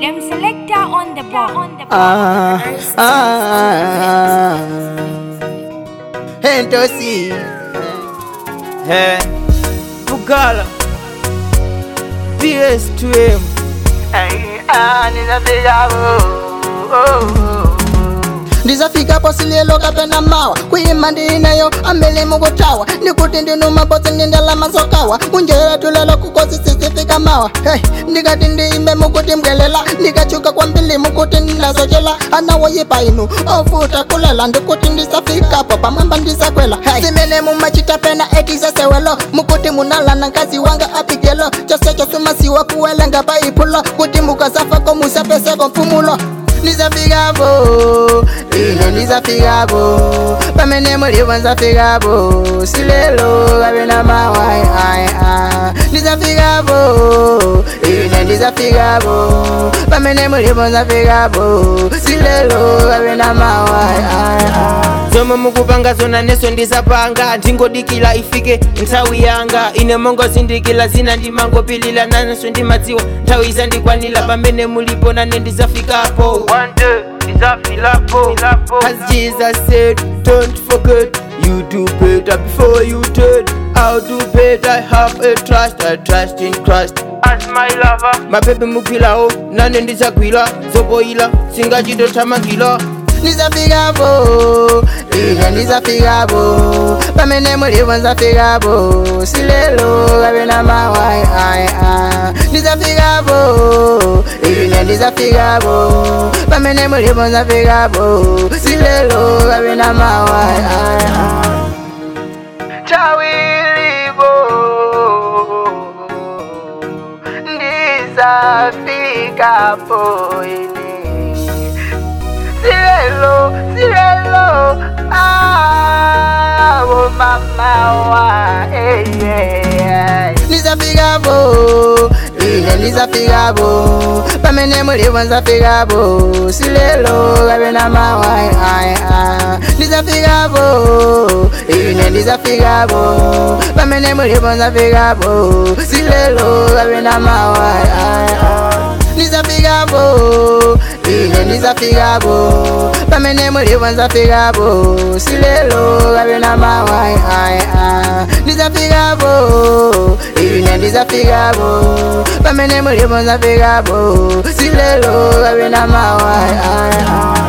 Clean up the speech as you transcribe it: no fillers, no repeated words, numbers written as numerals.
Them selector on the ball. Entosi Hey, Bugala PS2M ndizafika posilelo kapena mawa kuima ndineyo ambele mukutawa ndikuti ndinuma botsi ndindalama zokawa munjera tulelo kukosi sisifika mawa hey, ndikati ndiimbe mukuti mbwelela ndikachuka kwambili mukuti ndazochela anawoyipa inu ofuta kulela ndikuti ndisafikapo pamwamba ndisakwela hey. Simene mumachita pena etisasewelo mukuti munalana nkazi wanga apigelo chosecho sumasiwa kuwelenga paipulo kuti mukasafako musapeseko mpumulo nizafikapo ine nizafikapo pamene mulipo nzafikapo silelo kapena mawa nizafikapo ine nizafikapo pamene mulipo nzafikapo silelo kapena mawa zomwe mukupanga zona neso ndizapanga ndingodikila ifike nthawi yanga ine mongozindikila zina ndimangopilila naneso ndimadziwa nthawi izandikwanila pamene mulipo nane ndizafikapo one day ndizafilapo as Jesus said don't forget you do better before you turn I'll do better I have a trust I trust in Christ as my lover mapepe mugwilawo nane ndizagwila zoboyila singachitothamangila nizafikapo ine nizafikapo pamene mulipo nzafikapo silelo kapena mawa nizafikapo ine nizafikapo pamene mulipo nzafikapo silelo kapena mawa tawilipo ndizafikapo ine Sirelo, oh mama wa, nizafikapo, ine nizafikapo, pamene mulipo nzafikapo, silelo kapena mawa, nizafikapo, ine nizafikapo, pamene mulipo nzafikapo, silelo kapena mawa, nizafikapo ine nizafikapo pamene mulipo nzafikapo silelo kapena mawa nizafikapo ine nizafikapo pamene mulipo nzafikapo silelo kapena mawa